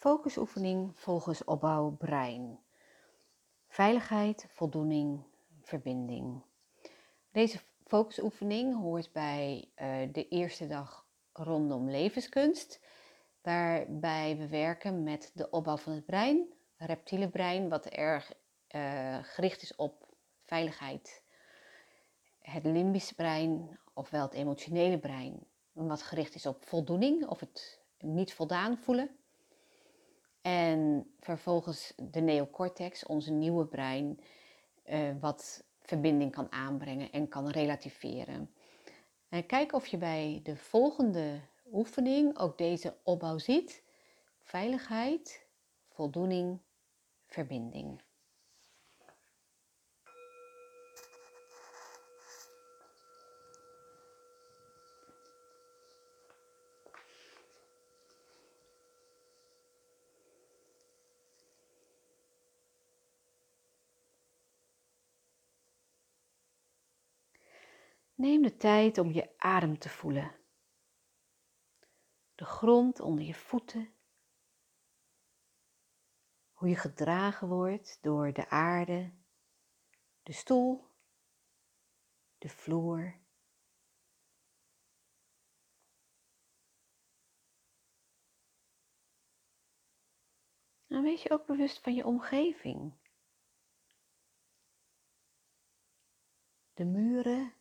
Focusoefening volgens opbouw brein. Veiligheid, voldoening, verbinding. Deze focusoefening hoort bij de eerste dag rondom levenskunst, waarbij we werken met de opbouw van het brein, reptiele brein, wat erg gericht is op veiligheid. Het limbische brein, ofwel het emotionele brein, wat gericht is op voldoening of het niet voldaan voelen. En vervolgens de neocortex, onze nieuwe brein, wat verbinding kan aanbrengen en kan relativeren. En kijk of je bij de volgende oefening ook deze opbouw ziet. Veiligheid, voldoening, verbinding. Neem de tijd om je adem te voelen. De grond onder je voeten. Hoe je gedragen wordt door de aarde, de stoel, de vloer. En wees je ook bewust van je omgeving. De muren,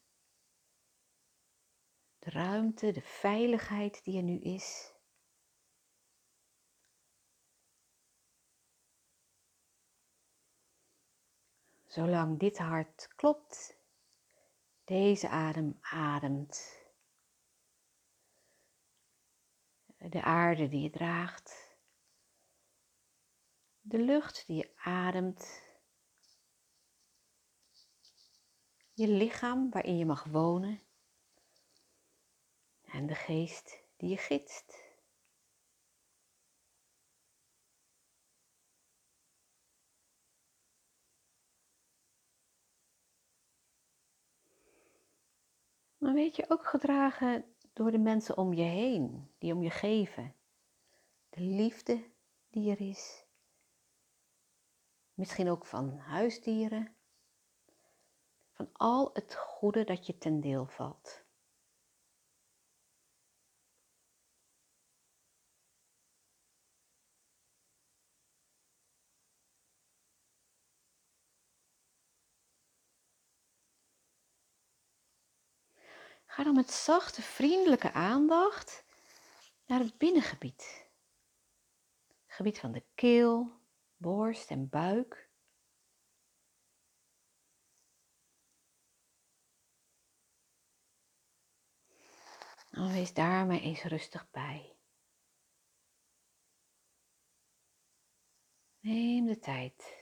de ruimte, de veiligheid die er nu is. Zolang dit hart klopt, deze adem ademt. De aarde die je draagt. De lucht die je ademt. Je lichaam waarin je mag wonen. En de geest die je gidst. Maar weet je ook gedragen door de mensen om je heen, die om je geven. De liefde die er is. Misschien ook van huisdieren. Van al het goede dat je ten deel valt. Ga dan met zachte, vriendelijke aandacht naar het binnengebied. Het gebied van de keel, borst en buik. Dan wees daar maar eens rustig bij. Neem de tijd.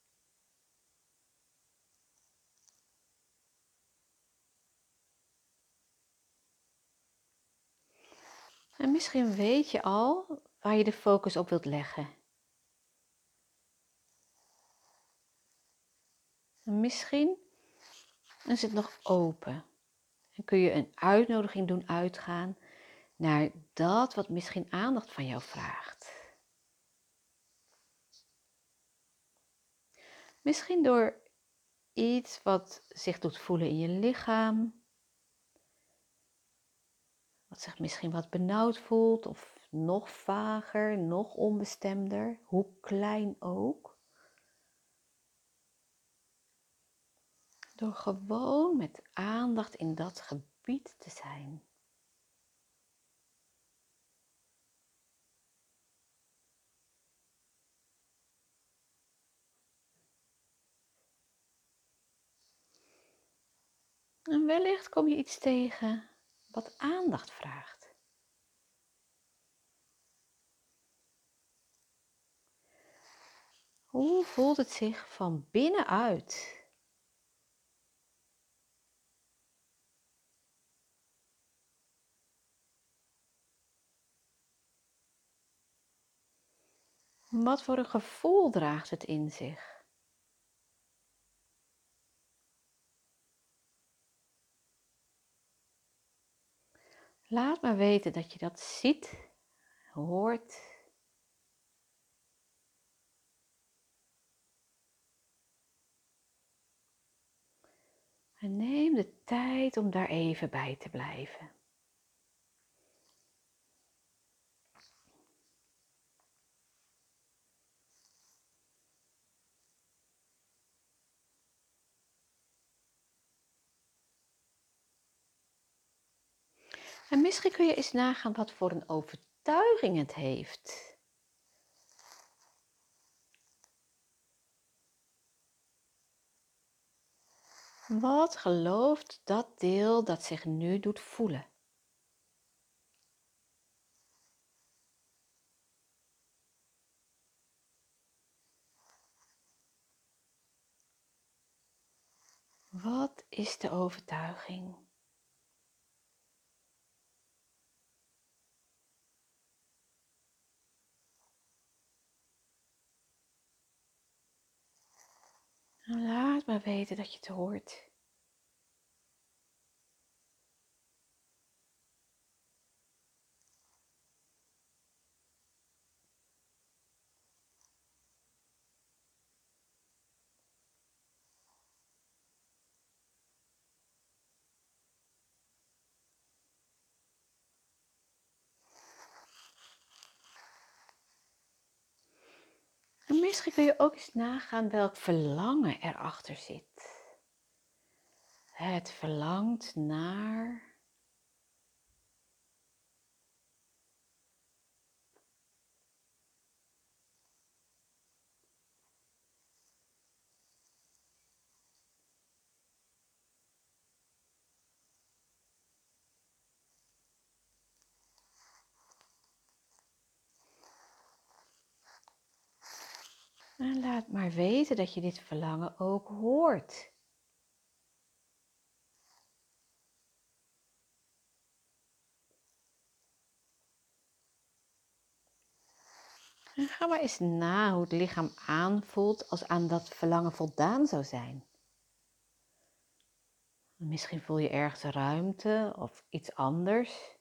En misschien weet je al waar je de focus op wilt leggen. En misschien is het nog open. En kun je een uitnodiging doen uitgaan naar dat wat misschien aandacht van jou vraagt. Misschien door iets wat zich doet voelen in je lichaam. Wat zich misschien wat benauwd voelt of nog vager, nog onbestemder, hoe klein ook. Door gewoon met aandacht in dat gebied te zijn. En wellicht kom je iets tegen wat aandacht vraagt. Hoe voelt het zich van binnenuit? Wat voor een gevoel draagt het in zich? Laat maar weten dat je dat ziet, hoort En neem de tijd om daar even bij te blijven. En misschien kun je eens nagaan wat voor een overtuiging het heeft. Wat gelooft dat deel dat zich nu doet voelen? Wat is de overtuiging? Nou, laat maar weten dat je het hoort. En misschien kun je ook eens nagaan welk verlangen erachter zit. Het verlangt naar. En laat maar weten dat je dit verlangen ook hoort. En ga maar eens na hoe het lichaam aanvoelt als aan dat verlangen voldaan zou zijn. Misschien voel je ergens ruimte of iets anders.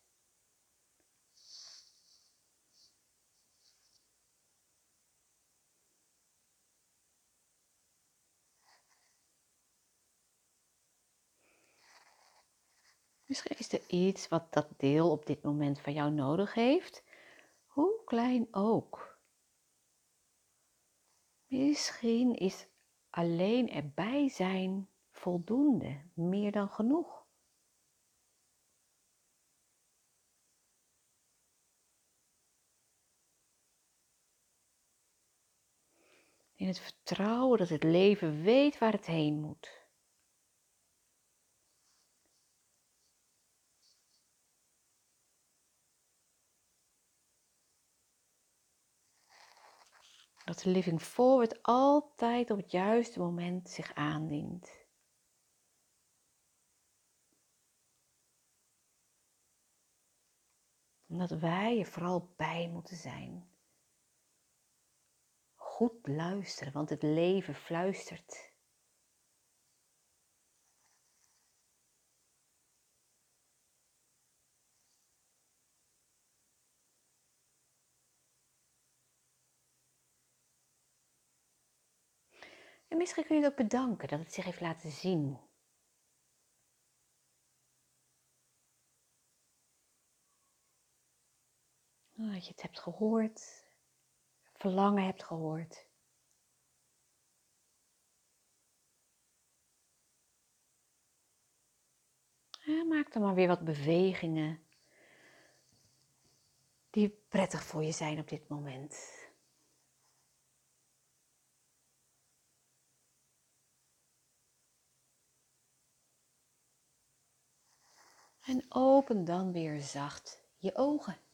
Misschien is er iets wat dat deel op dit moment van jou nodig heeft, hoe klein ook. Misschien is alleen erbij zijn voldoende, meer dan genoeg. In het vertrouwen dat het leven weet waar het heen moet. Dat de living forward altijd op het juiste moment zich aandient. En dat wij er vooral bij moeten zijn. Goed luisteren, want het leven fluistert. En misschien kun je het ook bedanken dat het zich heeft laten zien. Dat je het hebt gehoord, verlangen hebt gehoord. En maak dan maar weer wat bewegingen die prettig voor je zijn op dit moment. En open dan weer zacht je ogen.